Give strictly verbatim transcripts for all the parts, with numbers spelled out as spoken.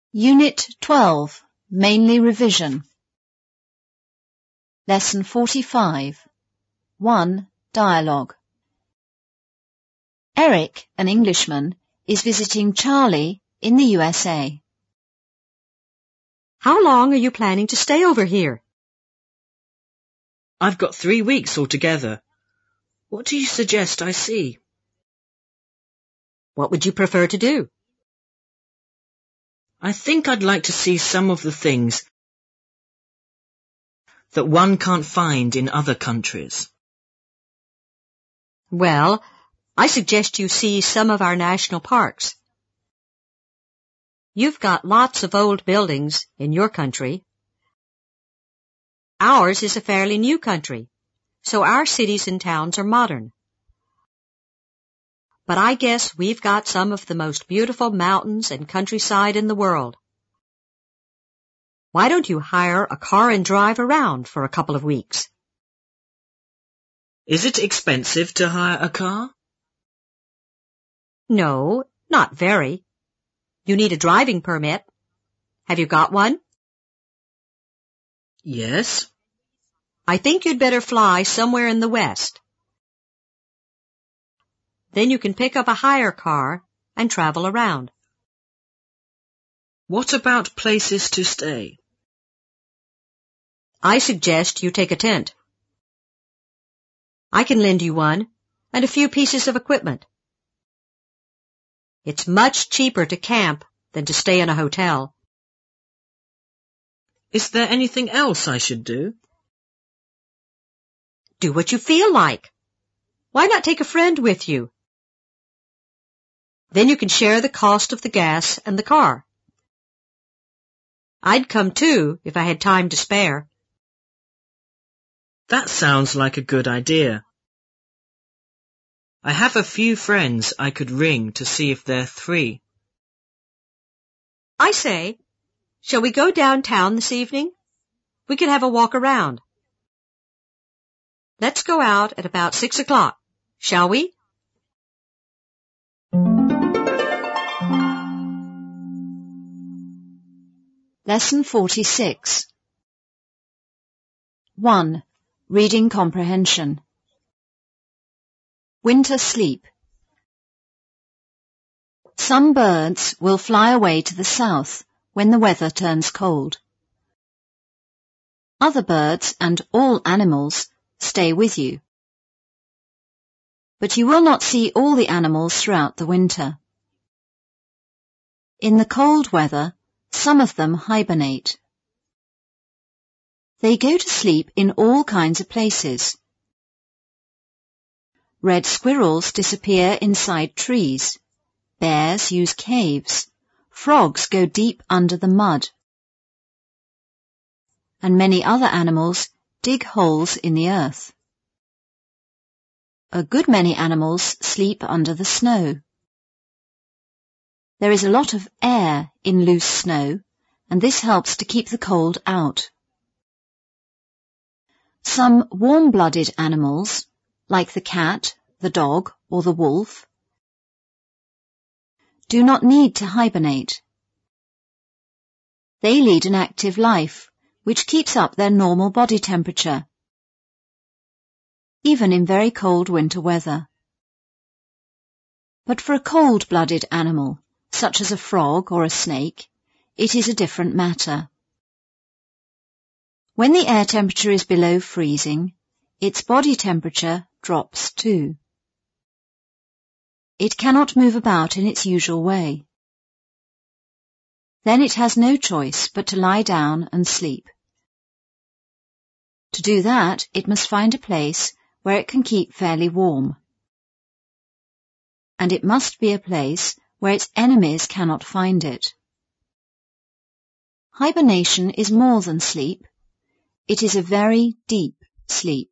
Unit twelve, Mainly Revision. Lesson forty-five. one. Dialogue. Eric, an Englishman, is visiting Charlie in the U S A. How long are you planning to stay over here? I've got three weeks altogether. What do you suggest I see? What would you prefer to do? I think I'd like to see some of the things that one can't find in other countries. Well, I suggest you see some of our national parks. You've got lots of old buildings in your country. Ours is a fairly new country, so our cities and towns are modern. But I guess we've got some of the most beautiful mountains and countryside in the world. Why don't you hire a car and drive around for a couple of weeks? Is it expensive to hire a car? No, not very. You need a driving permit. Have you got one? Yes. I think you'd better fly somewhere in the West. Then you can pick up a hire car and travel around. What about places to stay? I suggest you take a tent. I can lend you one and a few pieces of equipment. It's much cheaper to camp than to stay in a hotel. Is there anything else I should do? Do what you feel like. Why not take a friend with you? Then you can share the cost of the gas and the car. I'd come too if I had time to spare. That sounds like a good idea. I have a few friends I could ring to see if they're free. I say, shall we go downtown this evening? We could have a walk around. Let's go out at about six o'clock, shall we? Lesson forty-six. one. Reading Comprehension. Winter sleep. Some birds will fly away to the south when the weather turns cold. Other birds and all animals stay with you. But you will not see all the animals throughout the winter. In the cold weather, some of them hibernate. They go to sleep in all kinds of places. Red squirrels disappear inside trees. Bears use caves. Frogs go deep under the mud. And many other animals dig holes in the earth. A good many animals sleep under the snow. There is a lot of air in loose snow, and this helps to keep the cold out. Some warm-blooded animals, like the cat, the dog, or the wolf, do not need to hibernate. They lead an active life, which keeps up their normal body temperature, even in very cold winter weather. But for a cold-blooded animal, such as a frog or a snake, it is a different matter. When the air temperature is below freezing, its body temperature drops too. It cannot move about in its usual way. Then it has no choice but to lie down and sleep. To do that, it must find a place where it can keep fairly warm. And it must be a place where its enemies cannot find it. Hibernation is more than sleep. It is a very deep sleep.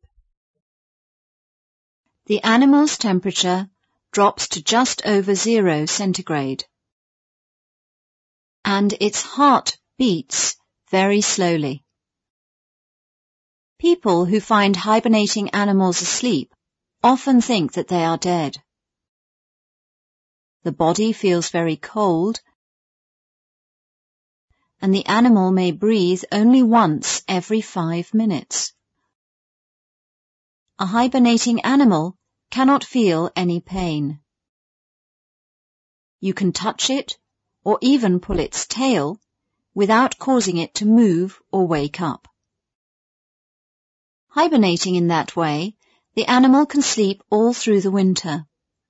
The animal's temperature drops to just over zero centigrade, and its heart beats very slowly. People who find hibernating animals asleep often think that they are dead. The body feels very cold and the animal may breathe only once every five minutes. A hibernating animal cannot feel any pain. You can touch it or even pull its tail without causing it to move or wake up. Hibernating in that way, the animal can sleep all through the winter.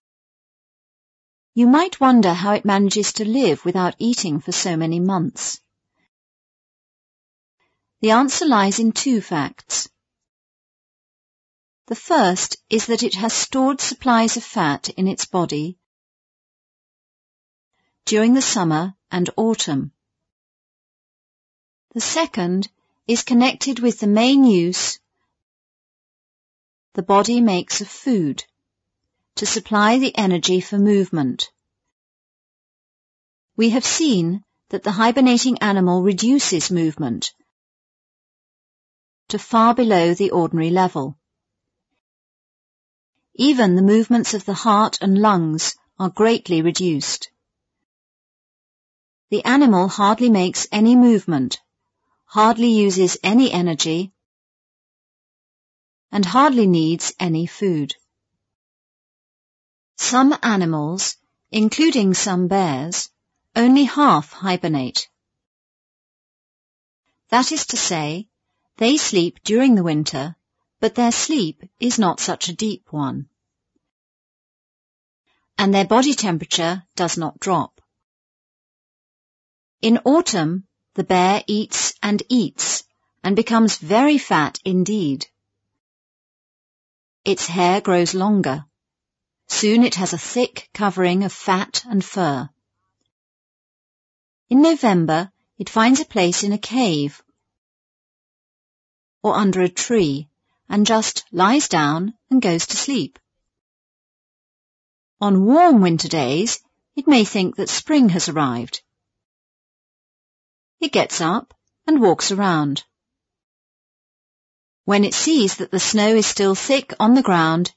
You might wonder how it manages to live without eating for so many months. The answer lies in two facts. The first is that it has stored supplies of fat in its body during the summer and autumn. The second is connected with the main use the body makes of food to supply the energy for movement. We have seen that the hibernating animal reduces movement to far below the ordinary level. Even the movements of the heart and lungs are greatly reduced. The animal hardly makes any movement, hardly uses any energy, and hardly needs any food. Some animals, including some bears, only half hibernate. That is to say, they sleep during the winter, but their sleep is not such a deep one, and their body temperature does not drop. In autumn, the bear eats and eats and becomes very fat indeed. Its hair grows longer. Soon it has a thick covering of fat and fur. In November, it finds a place in a cave or under a tree and just lies down and goes to sleep. On warm winter days, it may think that spring has arrived. It gets up and walks around. When it sees that the snow is still thick on the ground,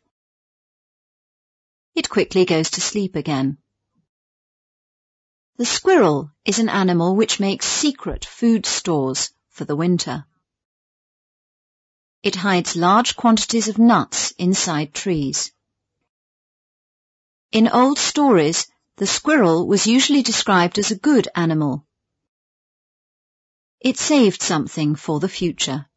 it quickly goes to sleep again. The squirrel is an animal which makes secret food stores for the winter. It hides large quantities of nuts inside trees. In old stories, the squirrel was usually described as a good animal. It saved something for the future.